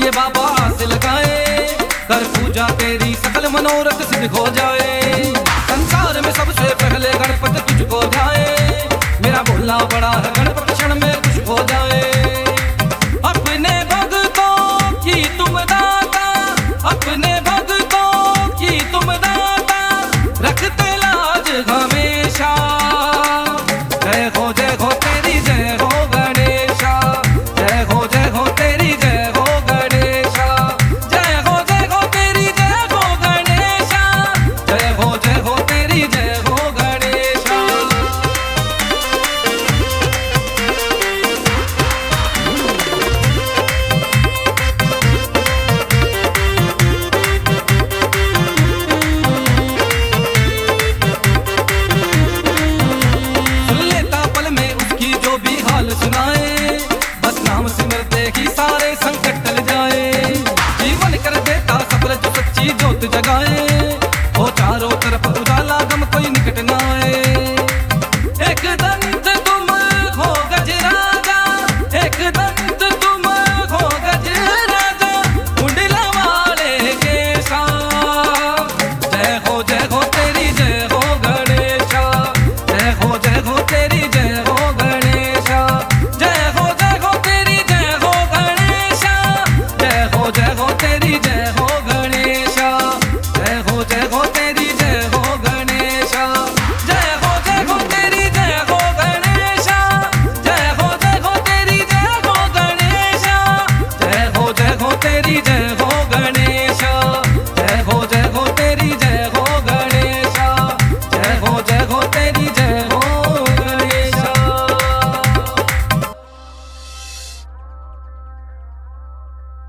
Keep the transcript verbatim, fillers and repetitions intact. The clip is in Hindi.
ये बाबा आस लगाए, कर पूजा तेरी सकल मनोरथ सिद्ध हो जाए। संसार में सबसे पहले गणपति तुझको ध्याए, मेरा बोलना बड़ा है गणपति क्षण में खुश हो जाए। अपने भक्तों की तुम दाता, अपने भक्तों की तुम दाता, रखते लाज हमेशा। जय हो जय हो तेरी जय हो गणेशा, जय हो जय हो तेरी जय हो गणेशा, जय हो जय हो तेरी जय हो गणेशा, जय हो जय हो तेरी जय हो गणेशा। सुन लेता पल में उसकी जो भी हाल सुनाए, बस नाम सिमरते ही सारे संकट टल जाए। जीवन कर देता सफल जो सच्ची ज्योत जगाए,